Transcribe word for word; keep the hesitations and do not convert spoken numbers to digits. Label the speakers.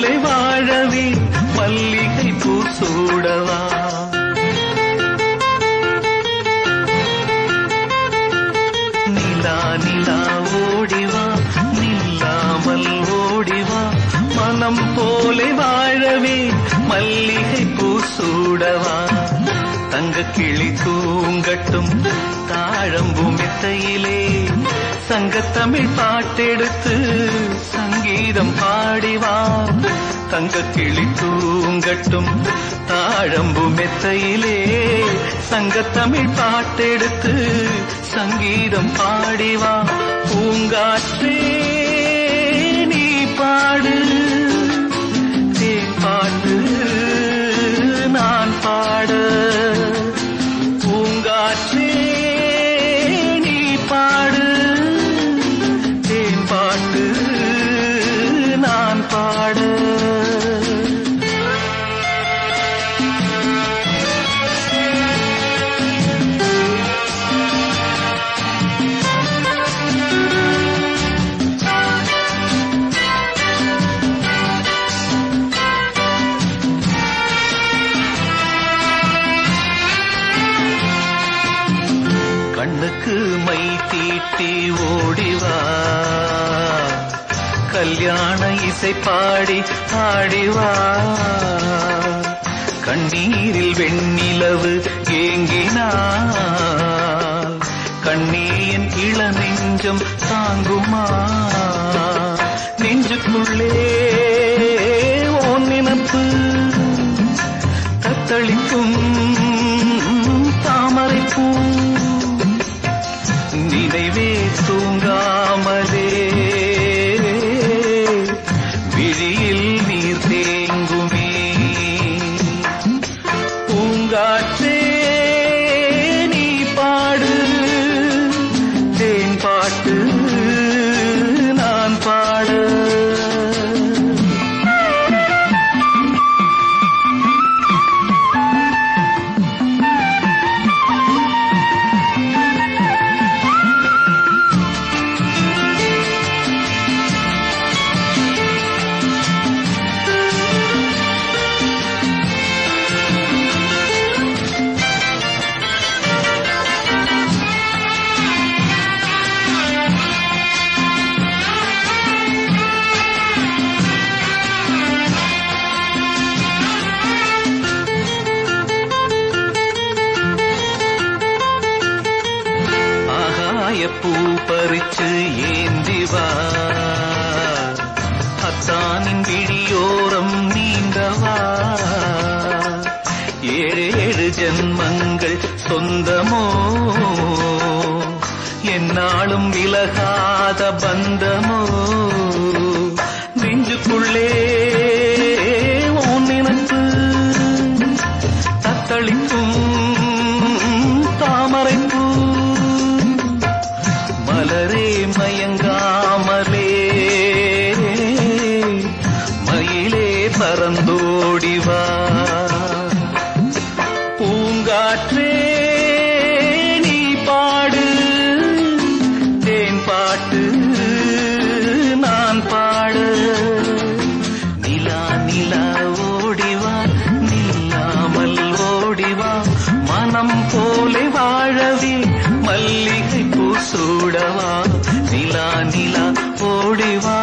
Speaker 1: போலே வாழவே மல்லிகை பூ சூடவா. நிலா நிலா ஓடிவா நில்லாமல் ஓடிவா மனம் போலே வாழவே மல்லிகை பூ சூடவா. தங்க கிளி தூங்கட்டும் தாழம்பு மெத்தையிலே சங்கத்தமிழ் பாட்டெடுத்து சங்கீதம் பாடிவா. தங்க கிளி தூங்கட்டும் தாழம்பு மெத்தையிலே சங்கத்தமிழ் பாட்டெடுத்து சங்கீதம் பாடிவா. பூங்காற்றே நீ பாடு தேன் பாட்டு நான் பாட. பூங்காற்றே நீ பாடு தேன் பாட்டு நான் பாட. கண்ணுக்கு மை தீட்டி ஓடிவா கல்யாண இசை பாடி ஆடிவா. கண்ணீரில் வெண்ணிலவு ஏங்கினாள் கண்ணீன் இள நெஞ்சம் தாங்குமா. நெஞ்சுக்குள்ளே ஓன் நினப்பு தத்தளிக்கும் தாமரை பூ. நினைவே தூங்காமலே விழியில் நீர் தேங்குமே. பூங்காற்றே நீ பாடு தேன் பாட்டு நான் பாட. பூ பறிச்சு ஏந்திவா அத்தானின் விழியோரம் நீங்கவா. ஏழேழு ஜன்மங்கள் சொந்தமோ என்னாலும் விலகாத பந்தமோ. நெஞ்சுக்குள்ளே ஓன் நினைப்பு தத்தளிக்கும் தாமரை பூ. மலரே மயங்காமலே மயிலே பறந்தோடிவா. பூங்காற்றே நீ பாடு தேன் பாட்டு நான் பாட. நிலா நிலா ஓடிவா நில்லாமல் ஓடிவா மனம் போலே வாழவே மல்லிகை பூ சூடவா. நிலா நிலா ஓடிவா